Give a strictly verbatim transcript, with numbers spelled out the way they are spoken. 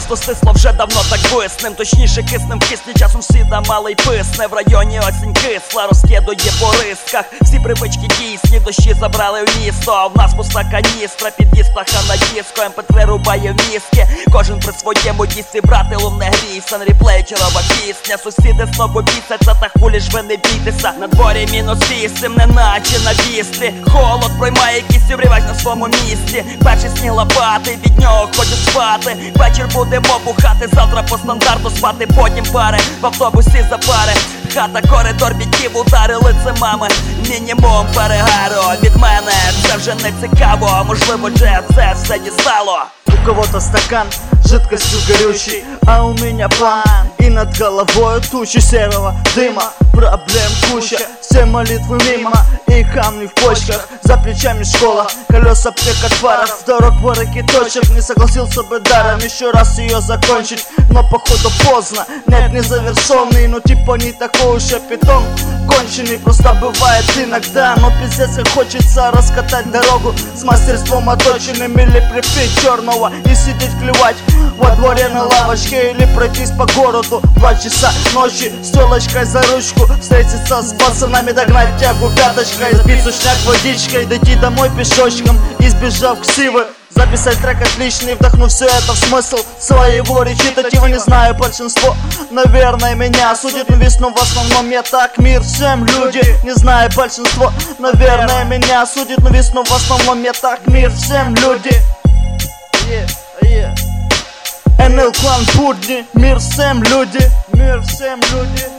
Просто стисло вже давно так виснем, точніше киснем в кисні, часом сіда малий писне. В районі осінь кисла, розкидує по рисках. Всі привички дійсні, дощі забрали в місто. А в нас пуста каністра, під'їзд птаха на диско. Ем пе три рубає в мізки, кожен при своєму дісі. Брати лум не грійся, на реплей чарова пісня. Сусіди знову бісяться, та хулі ж ви не бійтеся. На дворі мінус вісім, неначе на вістрі. Холод проймає кістю, врівач на своєму місці. Перший сніг лопати, від нього хочу спати. Вечір будемо бухати, завтра по стандарту спати. Потім пари, в автобусі за пари. Хата, коридор, бітів, ударили це мами. Мінімум перегару від мене, це вже не цікаво. Можливо, вже це все дістало. У кого-то стакан жидкостью горючий, а у меня план. И над головой тучи серого дыма. Проблем куча, все молитвы мимо. И камни в почках, за плечами школа. Колеса пек от фаров, дорог вороки точек. Не согласился бы даром еще раз ее закончить, но походу поздно, нет, не завершенный. Ну типа не такой уж я питон конченый, просто бывает иногда. Но пиздец как хочется раскатать дорогу с мастерством оточенным. Или припить черного и сидеть клевать во дворе на лавочке. Или пройтись по городу два часа ночи с телочкой за ручку. Встретиться с пацанами, догнать тягу пяточкой. Сбить сушняк водичкой, дойти домой пешочком, избежав ксивы. Записать трек отличный, вдохнув все это в смысл своего речитатива. Не знаю, большинство, наверное, меня судит, но весну в основном я так. Мир всем люди, не знаю, большинство, наверное, меня судит, но весну в основном я так. Мир всем люди. Yeah, yeah. эн эл клан будни, мир всем люди, мир всем люди.